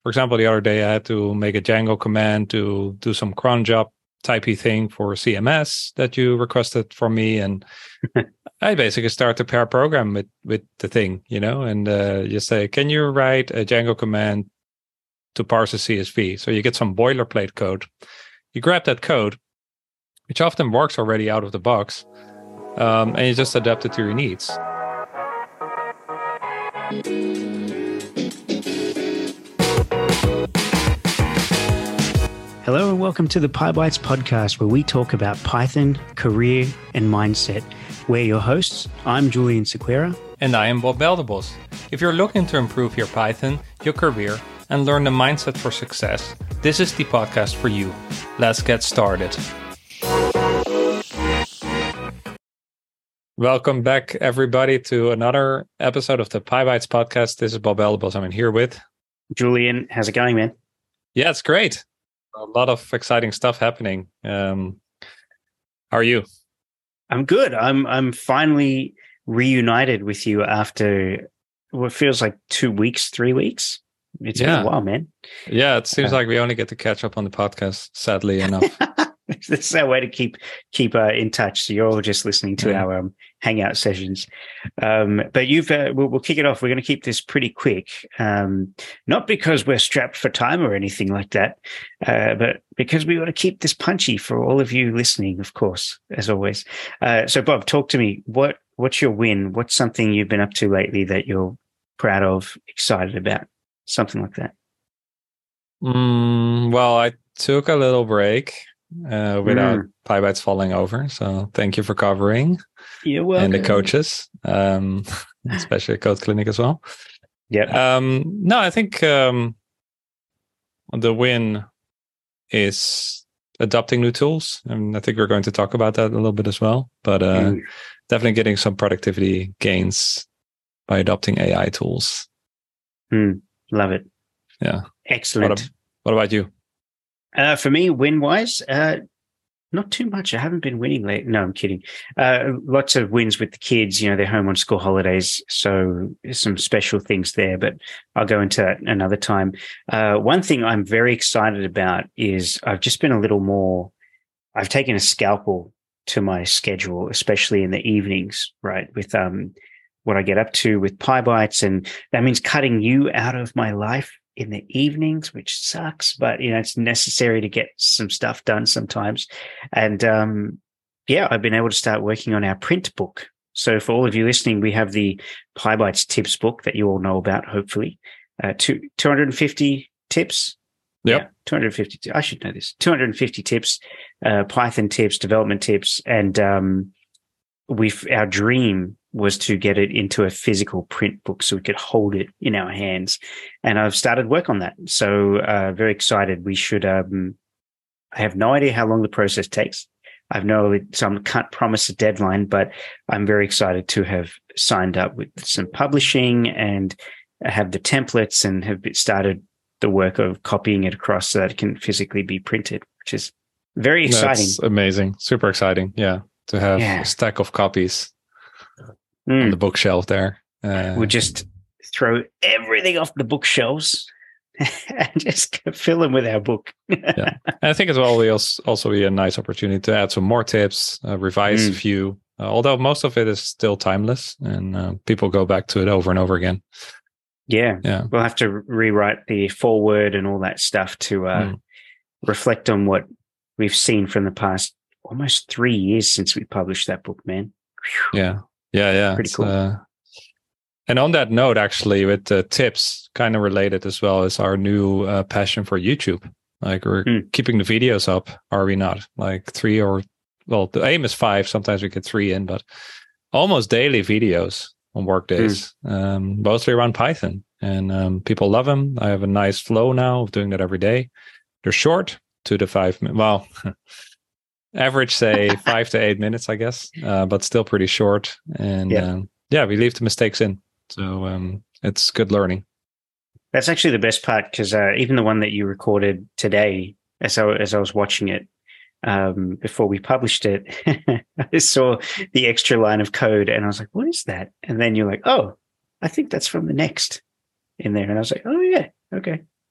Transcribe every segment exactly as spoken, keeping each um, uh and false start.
for example, the other day I had to make a Django command to do some cron job typey thing for C M S that you requested from me, and I basically start to pair program with with the thing, you know, and uh, you say, can you write a Django command to parse a C S V? So you get some boilerplate code. You grab that code, which often works already out of the box, um, and you just adapt it to your needs. Hello and welcome to the PyBites podcast, where we talk about Python, career, and mindset. We're your hosts. I'm Julian Sequeira. And I am Bob Beldebos. If you're looking to improve your Python, your career, and learn the mindset for success, this is the podcast for you. Let's get started. Welcome back, everybody, to another episode of the PyBites podcast. This is Bob Beldebos. I'm in here with Julian. How's it going, man? Yeah, it's great. A lot of exciting stuff happening. Um, how are you? I'm good. I'm I'm finally reunited with you after what feels like two weeks, three weeks. It's yeah. been a while, man. Yeah, it seems uh, like we only get to catch up on the podcast, sadly enough. This is our way to keep keep uh, in touch. So you're all just listening to yeah. our um, hangout sessions. Um, but you've uh, we'll, we'll kick it off. We're going to keep this pretty quick, um, not because we're strapped for time or anything like that, uh, but because we want to keep this punchy for all of you listening, of course, as always. Uh, so, Bob, talk to me. What what's your win? What's something you've been up to lately that you're proud of, excited about? Something like that. Mm, well, I took a little break. Uh, without mm. PyBites falling over. So thank you for covering. You're welcome. And the coaches, um, especially Code Clinic as well. Yeah. Um, no, I think um, the win is adopting new tools. And I think we're going to talk about that a little bit as well. But uh, mm. definitely getting some productivity gains by adopting A I tools. Mm. Love it. Yeah. Excellent. What, what about you? Uh, for me, win-wise, uh, not too much. I haven't been winning late. No, I'm kidding. Uh, lots of wins with the kids. You know, they're home on school holidays, so there's some special things there, but I'll go into that another time. Uh, one thing I'm very excited about is I've just been a little more, I've taken a scalpel to my schedule, especially in the evenings, right, with um what I get up to with PyBites, and that means cutting you out of my life in the evenings, which sucks, but you know, it's necessary to get some stuff done sometimes. And um, yeah, I've been able to start working on our print book. So for all of you listening, we have the PyBites tips book that you all know about, hopefully. Uh, two, two hundred fifty tips. Yep. Yeah, two hundred fifty. I should know this. two hundred fifty tips, uh, Python tips, development tips. And um, we've, our dream was to get it into a physical print book so we could hold it in our hands. And I've started work on that. So uh, very excited. We should, um, I have no idea how long the process takes. I've no, so I can't promise a deadline, but I'm very excited to have signed up with some publishing and have the templates and have started the work of copying it across so that it can physically be printed, which is very exciting. That's amazing. Super exciting. Yeah. To have yeah. a stack of copies. Mm. On the bookshelf there. Uh, we'll just throw everything off the bookshelves and just fill them with our book. yeah. And I think as well, will also be a nice opportunity to add some more tips, uh, revise mm. a few, uh, although most of it is still timeless and uh, people go back to it over and over again. Yeah. yeah. We'll have to rewrite the foreword and all that stuff to uh, mm. reflect on what we've seen from the past almost three years since we published that book, man. Whew. Yeah. Yeah, yeah. Pretty cool. Uh, and on that note, actually, with the tips, kind of related as well, is our new uh, passion for YouTube. Like, we're mm. keeping the videos up, are we not? Like three or, well, the aim is five. Sometimes we get three in, but almost daily videos on work days, mm. um, mostly around Python. And um, people love them. I have a nice flow now of doing that every day. They're short, two to five minutes. Well, average, say five to eight minutes, I guess, uh, but still pretty short. And yeah, um, yeah we leave the mistakes in. So um, it's good learning. That's actually the best part, because uh, even the one that you recorded today, as I, as I was watching it um, before we published it, I saw the extra line of code and I was like, what is that? And then you're like, oh, I think that's from the next in there. And I was like, oh, yeah, okay.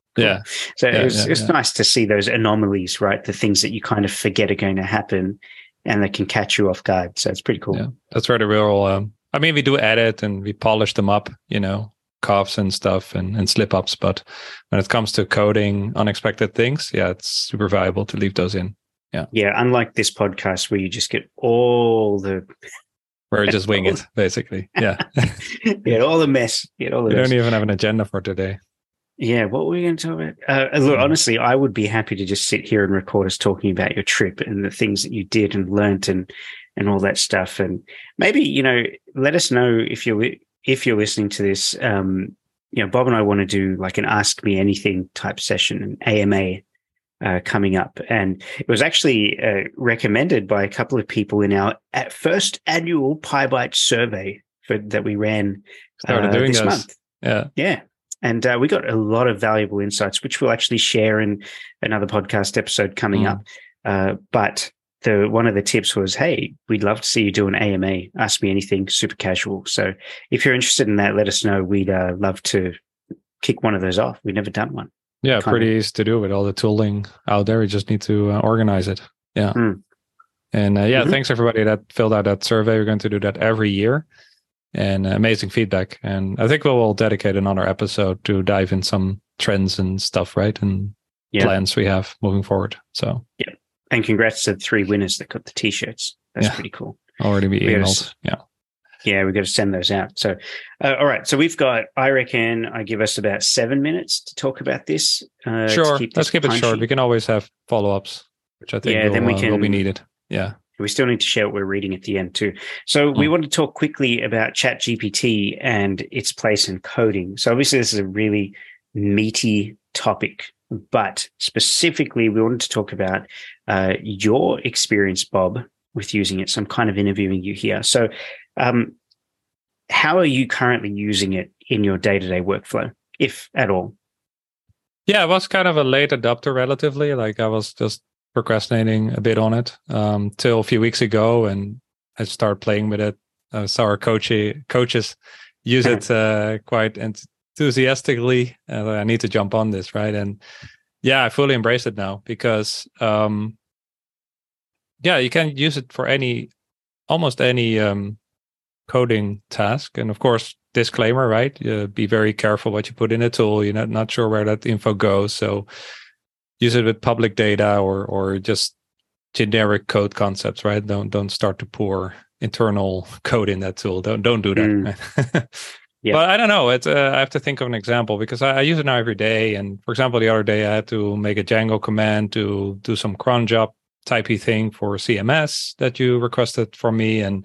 Cool. Yeah. So yeah, it's yeah, it's yeah. nice to see those anomalies, right? The things that you kind of forget are going to happen, and that can catch you off guard. So it's pretty cool. Yeah, that's where the real. Um, I mean, we do edit and we polish them up, you know, coughs and stuff and, and slip ups. But when it comes to coding unexpected things, yeah, it's super valuable to leave those in. Yeah. Yeah. Unlike this podcast where you just get all the Where you just wing it, basically. Yeah. yeah, all the mess. Yeah, all the We mess. don't even have an agenda for today. Yeah, what were we going to talk about? Uh, look, Mm. honestly, I would be happy to just sit here and record us talking about your trip and the things that you did and learnt and and all that stuff. And maybe, you know, let us know if you're if you're listening to this. Um, you know, Bob and I want to do like an Ask Me Anything type session, an A M A uh, coming up, and it was actually uh, recommended by a couple of people in our at first annual PyBite survey for, that we ran Started uh, doing this those. month. Yeah. Yeah. And uh, we got a lot of valuable insights, which we'll actually share in another podcast episode coming Mm. up. Uh, but the one of the tips was, hey, we'd love to see you do an A M A. Ask me anything, super casual. So if you're interested in that, let us know. We'd uh, love to kick one of those off. We've never done one. Yeah, Kind pretty of. easy to do with all the tooling out there. You just need to uh, organize it. Yeah. Mm. And uh, yeah, Mhm. thanks everybody that filled out that survey. We're going to do that every year. And uh, amazing feedback. And I think we will dedicate another episode to dive in some trends and stuff, right? And Yeah. plans we have moving forward. So And congrats to the three winners that got the T-shirts. That's Yeah. pretty cool. already be We gotta emailed. s- Yeah. Yeah, we've got to send those out. So, uh, all right. So we've got, I reckon, I give us about seven minutes to talk about this. Uh, to Sure. keep Let's this keep it short. punchy. We can always have follow-ups, which I think Yeah, will, then we uh, will be can- needed. Yeah. We still need to share what we're reading at the end too. So we Mm. want to talk quickly about ChatGPT and its place in coding. So obviously this is a really meaty topic, but specifically we wanted to talk about uh, your experience, Bob, with using it. So I'm kind of interviewing you here. So um, how are you currently using it in your day-to-day workflow, if at all? Yeah, I was kind of a late adopter relatively. Like I was just procrastinating a bit on it um, till a few weeks ago, and I started playing with it. I saw our coach coaches use it uh, quite enthusiastically. And I need to jump on this, right? And yeah, I fully embrace it now because um, yeah, you can use it for any, almost any um, coding task. And of course, disclaimer, right? Uh, be very careful what you put in a tool. You're not, not sure where that info goes. So use it with public data or or just generic code concepts, right? Don't don't start to pour internal code in that tool. Don't don't do that. Mm. Right? Yeah. But I don't know. It's uh, I have to think of an example because I, I use it now every day. And for example, the other day I had to make a Django command to do some cron job typey thing for C M S that you requested from me, and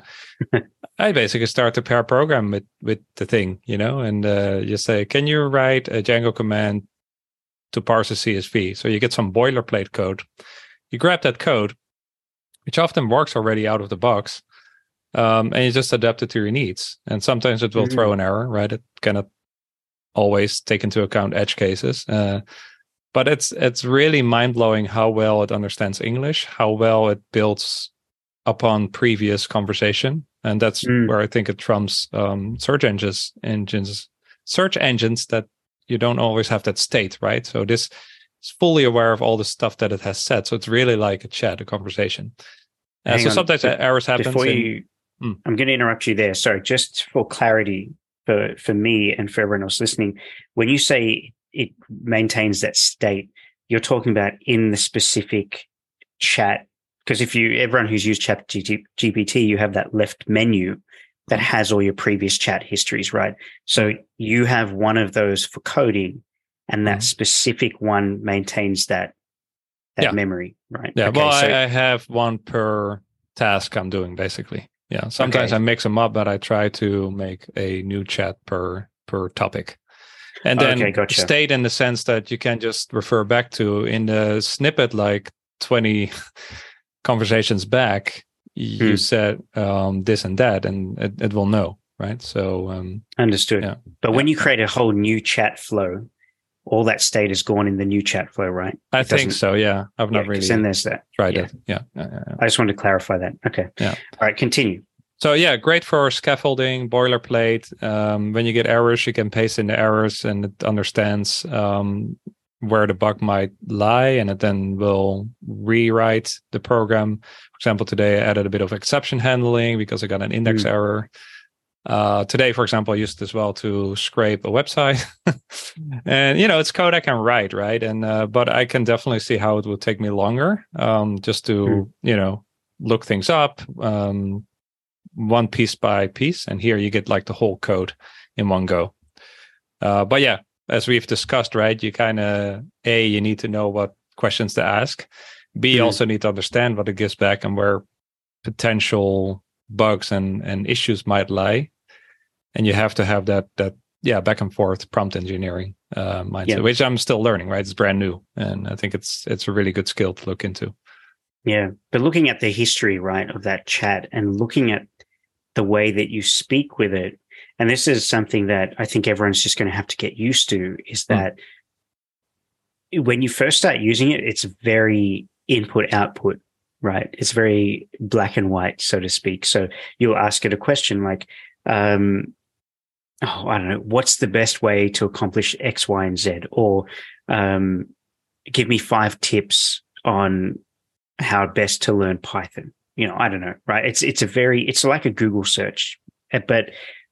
I basically start to pair program with with the thing, you know, and uh, you say, can you write a Django command to parse a C S V? So you get some boilerplate code. You grab that code, which often works already out of the box, um, and you just adapt it to your needs. And sometimes it will Mm-hmm. throw an error, right? It cannot always take into account edge cases. Uh, but it's it's really mind-blowing how well it understands English, how well it builds upon previous conversation. And that's Mm. where I think it trumps um, search engines, engines, search engines that you don't always have that state, right? So this is fully aware of all the stuff that it has said. So it's really like a chat, a conversation. Uh, Hang so on. sometimes Be- errors happen. Before you, Mm. I'm going to interrupt you there. Sorry, just for clarity for, for me and for everyone else listening, when you say it maintains that state, you're talking about in the specific chat. Because if you, everyone who's used Chat G P T, you have that left menu that has all your previous chat histories, right? So you have one of those for coding, and that Mhm. specific one maintains that that Yeah. memory, right? Yeah, Okay, well, so, I, I have one per task I'm doing, basically. Yeah, sometimes Okay. I mix them up, but I try to make a new chat per per topic. And then Okay, gotcha. state in the sense that you can just refer back to in the snippet, like twenty conversations back, you Hmm. said um, this and that, and it, it will know, right? So um, Understood. Yeah. But when Yeah. you create a whole new chat flow, all that state is gone in the new chat flow, right? I It think doesn't- so. Yeah, I've Yeah, not 'cause really then there's that. tried yeah. it. Yeah. Yeah, yeah, yeah. I just wanted to clarify that. Okay. Yeah. All right, continue. So yeah, great for scaffolding, boilerplate. Um, when you get errors, you can paste in the errors, and it understands um, where the bug might lie, and it then will rewrite the program. For example, today I added a bit of exception handling because I got an index mm. error. Uh, today, for example, I used it as well to scrape a website. And, you know, it's code I can write, right? And uh, but I can definitely see how it would take me longer um, just to, mm. you know, look things up um, one piece by piece. And here you get like the whole code in one go. Uh, but yeah, as we've discussed, right, you kind of, A, you need to know what questions to ask. B, you mm. also need to understand what it gives back and where potential bugs and, and issues might lie. And you have to have that, that yeah, back and forth prompt engineering uh, mindset, yeah. which I'm still learning, right? It's brand new. And I think it's it's a really good skill to look into. Yeah. But looking at the history, right, of that chat and looking at the way that you speak with it, and this is something that I think everyone's just going to have to get used to, is that mm. when you first start using it, it's very input-output, right? It's very black and white, so to speak. So you'll ask it a question like, um, oh, I don't know, what's the best way to accomplish X, Y, and Z? Or um, give me five tips on how best to learn Python. You know, I don't know, right? It's it's a very, it's like a Google search. But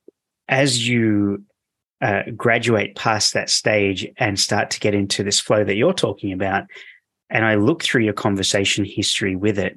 as you uh, graduate past that stage and start to get into this flow that you're talking about, and I look through your conversation history with it,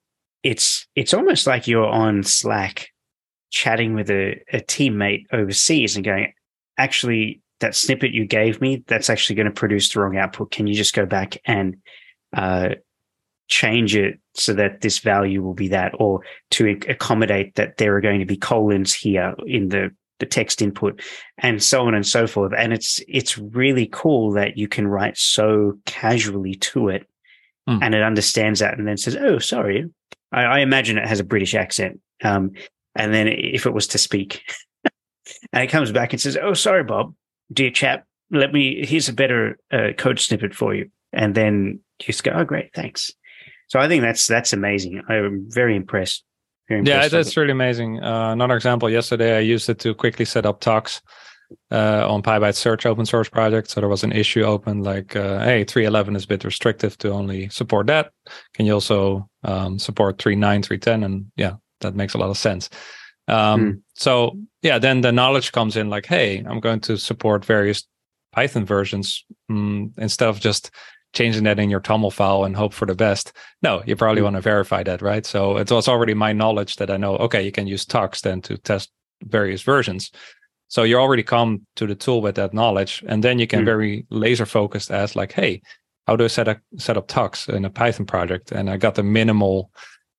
it's it's almost like you're on Slack chatting with a, a teammate overseas and going, actually, that snippet you gave me, that's actually going to produce the wrong output. Can you just go back and uh, change it so that this value will be that, or to accommodate that there are going to be colons here in the, the text input, and so on and so forth. And it's it's really cool that you can write so casually to it mm. and it understands that and then says, oh, sorry. I, I imagine it has a British accent. Um, And then if it was to speak, and it comes back and says, oh, sorry, Bob, dear chap, let me, here's a better uh, code snippet for you. And then you just go, oh, great, thanks. So I think that's that's amazing. I'm very impressed. Very impressed yeah, that's really amazing. Uh, another example, yesterday I used it to quickly set up talks uh, on PyBite Search open source project. So there was an issue open like, uh, hey, three eleven is a bit restrictive to only support that. Can you also um, support three nine, three ten? And yeah, that makes a lot of sense. Um, mm. So yeah, then the knowledge comes in like, hey, I'm going to support various Python versions um, instead of just changing that in your TOML file and hope for the best. No, you probably mm. want to verify that, right? So it was already my knowledge that I know, okay, you can use Tux then to test various versions. So you already come to the tool with that knowledge, and then you can mm. very laser focused ask like, hey, how do I set, a, set up Tux in a Python project? And I got the minimal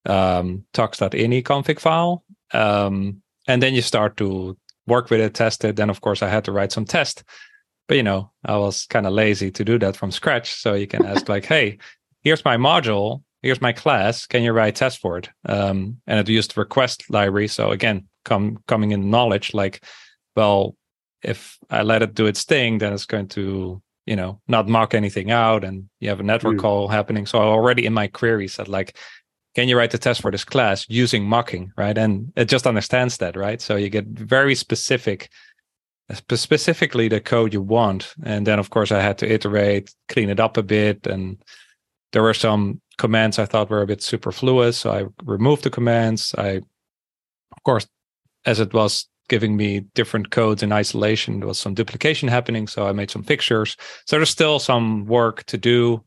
um tux.ini config file, um and then you start to work with it, test it. Then of course I had to write some test, but you know I was kind of lazy to do that from scratch. So you can ask like, hey, here's my module, here's my class, can you write test for it? Um and it used the request library. So again, come coming in knowledge like, well, if I let it do its thing, then it's going to, you know, not mock anything out, and you have a network mm. call happening. So I already in my query said like, can you write the test for this class using mocking, right? And it just understands that, right? So you get very specific, specifically the code you want. And then, of course, I had to iterate, clean it up a bit. And there were some commands I thought were a bit superfluous. So I removed the commands. I, of course, as it was giving me different codes in isolation, there was some duplication happening. So I made some fixtures. So there's still some work to do.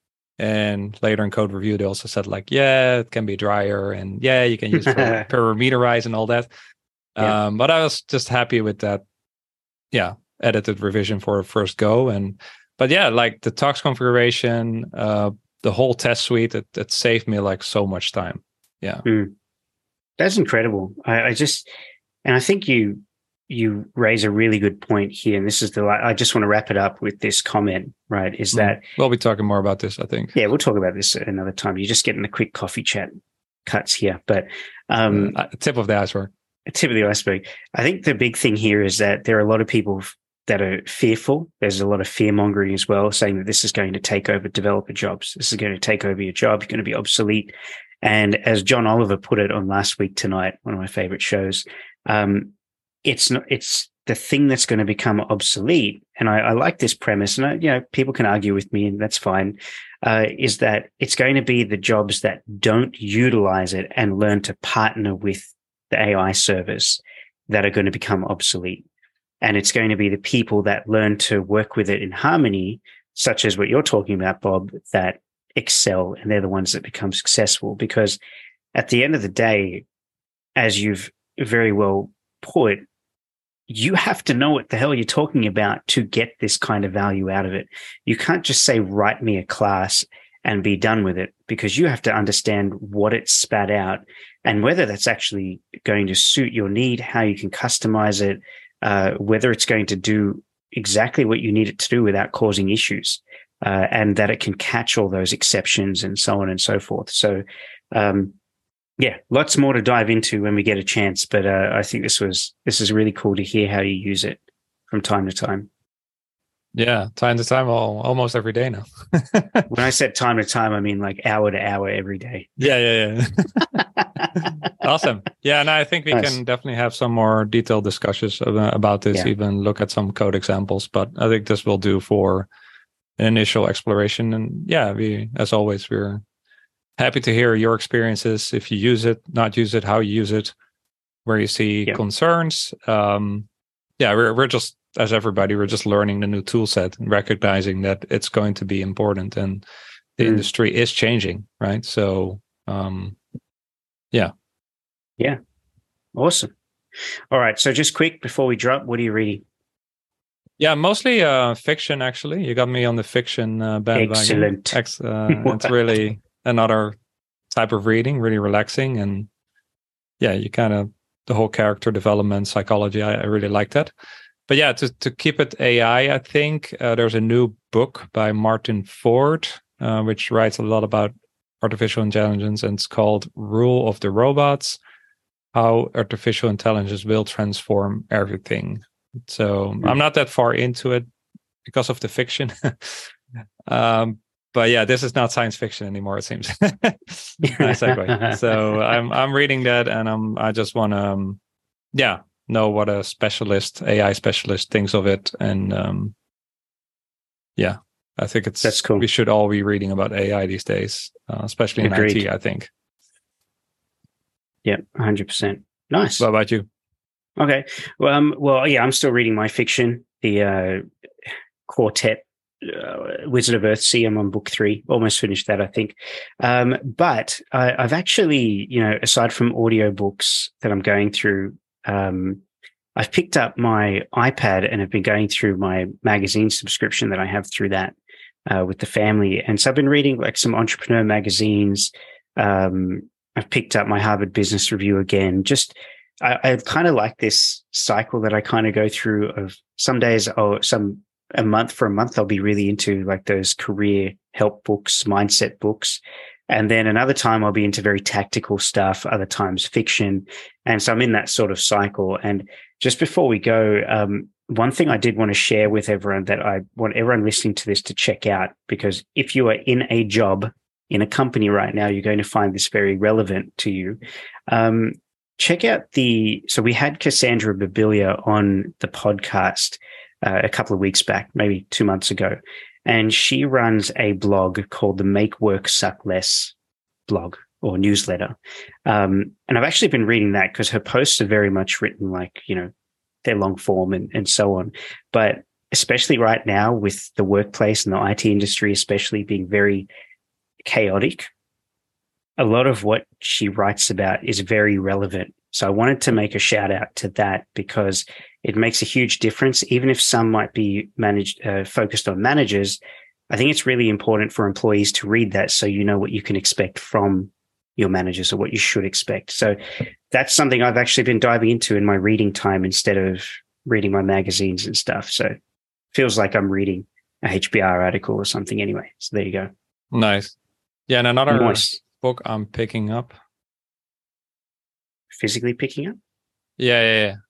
And later in code review, they also said like, yeah, it can be drier, and yeah, you can use per- parameterize and all that. Yeah. Um, but I was just happy with that, yeah, edited revision for a first go. And but yeah, like the Tux configuration, uh, the whole test suite, it, it saved me like so much time. Yeah, mm. That's incredible. I, I just, and I think you you raise a really good point here, and this is the I just want to wrap it up with this comment, right? Is mm. that we'll be talking more about this, I think. Yeah, we'll talk about this another time. You're just getting the quick coffee chat cuts here, but um, uh, tip of the iceberg. Tip of the iceberg. I think the big thing here is that there are a lot of people that are fearful. There's a lot of fear mongering as well, saying that this is going to take over developer jobs. This is going to take over your job. You're going to be obsolete. And as John Oliver put it on Last Week Tonight, one of my favorite shows, um, It's not, it's the thing that's going to become obsolete, and I, I like this premise, and I, you know, people can argue with me, and that's fine, uh, is that it's going to be the jobs that don't utilize it and learn to partner with the A I service that are going to become obsolete. And it's going to be the people that learn to work with it in harmony, such as what you're talking about, Bob, that excel, and they're the ones that become successful. Because at the end of the day, as you've very well put, you have to know what the hell you're talking about to get this kind of value out of it. You can't just say, write me a class and be done with it, because you have to understand what it spat out and whether that's actually going to suit your need, how you can customize it, uh, whether it's going to do exactly what you need it to do without causing issues, uh, and that it can catch all those exceptions and so on and so forth. So, um, yeah, lots more to dive into when we get a chance. But uh, I think this was this is really cool to hear how you use it from time to time. Yeah, time to time, all, almost every day now. When I said time to time, I mean like hour to hour every day. Yeah, yeah, yeah. Awesome. Yeah, and I think we nice. can definitely have some more detailed discussions about this, yeah. even look at some code examples. But I think this will do for an initial exploration. And yeah, we, as always, we're happy to hear your experiences, if you use it, not use it, how you use it, where you see yeah. concerns. Um, yeah, we're we're just, as everybody, we're just learning the new tool set and recognizing that it's going to be important, and the mm. industry is changing, right? So, um, yeah. Yeah. Awesome. All right. So just quick before we drop, what are you reading? Yeah, mostly uh, fiction, actually. You got me on the fiction uh, bandwagon. Excellent. Ex- uh, it's really another type of reading, really relaxing. And yeah, you kind of, the whole character development, psychology, I, I really like that. But yeah, to, to keep it A I, I think uh, there's a new book by Martin Ford, uh, which writes a lot about artificial intelligence, and it's called Rule of the Robots, How Artificial Intelligence Will Transform Everything. So mm-hmm. I'm not that far into it because of the fiction. um, But yeah, this is not science fiction anymore, it seems. Nice segue. So I'm I'm reading that, and I'm I just want to um, yeah know what a specialist, A I specialist, thinks of it, and um, yeah, I think it's that's cool. We should all be reading about A I these days, uh, especially in Agreed. I T. I think. Yeah, one hundred percent. Nice. What about you? Okay. Well, um, well, yeah, I'm still reading my fiction, the uh, Quartet. Uh, Wizard of Earthsea. I'm on book three, almost finished that, I think. Um, but I, I've actually, you know, aside from audiobooks that I'm going through, um, I've picked up my iPad and have been going through my magazine subscription that I have through that uh, with the family. And so I've been reading like some entrepreneur magazines. Um, I've picked up my Harvard Business Review again. Just I, I kind of like this cycle that I kind of go through of some days or some a month for a month, I'll be really into like those career help books, mindset books. And then another time I'll be into very tactical stuff, other times fiction. And so I'm in that sort of cycle. And just before we go, um, one thing I did want to share with everyone that I want everyone listening to this to check out, because if you are in a job in a company right now, you're going to find this very relevant to you. Um, check out the, so we had Cassandra Babilia on the podcast Uh, a couple of weeks back, maybe two months ago. And she runs a blog called the Make Work Suck Less blog or newsletter. Um, and I've actually been reading that because her posts are very much written like, you know, they're long form and, and so on. But especially right now with the workplace and the I T industry, especially being very chaotic, a lot of what she writes about is very relevant. So I wanted to make a shout out to that because it makes a huge difference. Even if some might be managed, uh, focused on managers, I think it's really important for employees to read that so you know what you can expect from your managers or what you should expect. So that's something I've actually been diving into in my reading time instead of reading my magazines and stuff. So it feels like I'm reading a H B R article or something anyway. So there you go. Nice. Yeah, and another nice. book I'm picking up. Physically picking up? Yeah, yeah, yeah.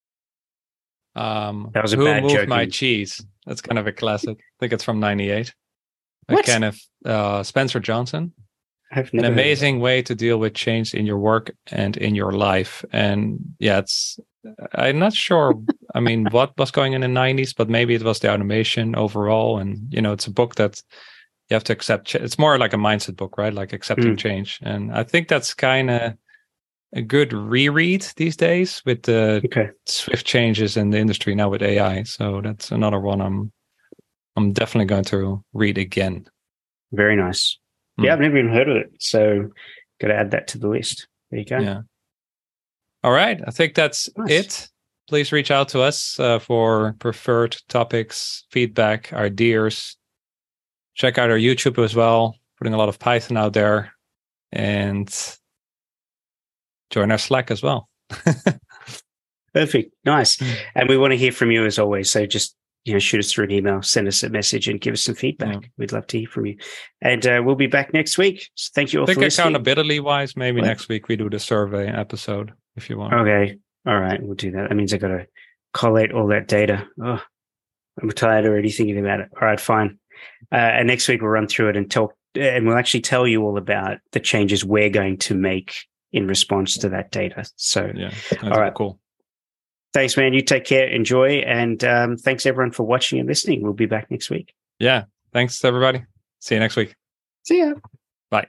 Um, that was a Who bad Moved joke. My Cheese? That's kind of a classic. I think it's from ninety-eight. What? Kenneth uh, Spencer Johnson. I've An never amazing way to deal with change in your work and in your life. And yeah, it's I'm not sure. I mean, what was going on in the nineties, but maybe it was the automation overall. And, you know, it's a book that you have to accept. It's more like a mindset book, right? Like accepting mm. change. And I think that's kind of a good reread these days with the okay. swift changes in the industry now with A I. So that's another one I'm I'm definitely going to read again. Very nice. Mm. Yeah, I've never even heard of it. So got to add that to the list. There you go. Yeah. All right. I think that's nice. it. Please reach out to us uh, for preferred topics, feedback, ideas. Check out our YouTube as well. Putting a lot of Python out there. And join our Slack as well. Perfect. Nice. Mm. And we want to hear from you as always. So just, you know, shoot us through an email, send us a message and give us some feedback. Yeah. We'd love to hear from you. And uh, we'll be back next week. So thank you all I think for listening. Accountability wise, maybe what? next week we do the survey episode if you want. Okay. All right. We'll do that. That means I got to collate all that data. Oh, I'm tired already thinking about it. All right, fine. Uh, and next week we'll run through it and talk, and we'll actually tell you all about the changes we're going to make in response to that data. So, yeah, all right, cool. Thanks, man. You take care, enjoy, and um, thanks everyone for watching and listening. We'll be back next week. Yeah, thanks everybody. See you next week. See ya. Bye.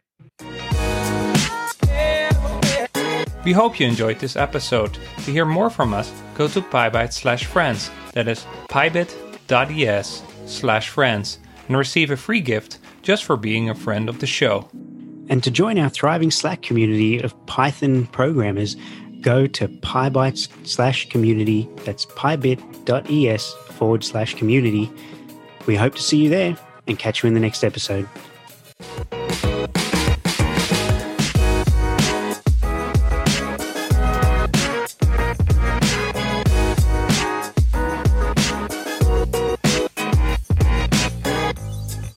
We hope you enjoyed this episode. To hear more from us, go to PyBite slash friends. That is pybit.es slash friends and receive a free gift just for being a friend of the show. And to join our thriving Slack community of Python programmers, go to PyBite slash community. That's pybit.es forward slash community. We hope to see you there and catch you in the next episode.